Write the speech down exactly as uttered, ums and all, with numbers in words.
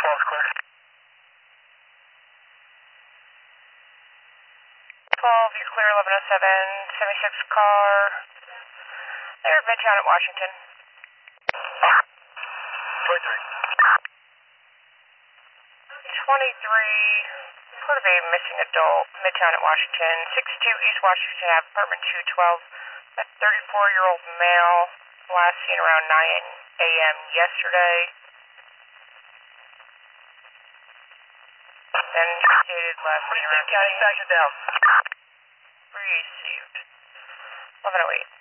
twelve is clear. twelve, you're clear, eleven oh seven, seventy-six car. They're Midtown at Washington. twenty-three. twenty-three, report of a missing adult, Midtown at Washington. sixty-two East Washington Ave, apartment two twelve. A thirty-four-year-old male, last seen around nine a m yesterday. Then stated last seen around County, factor down. received. eleven oh eight.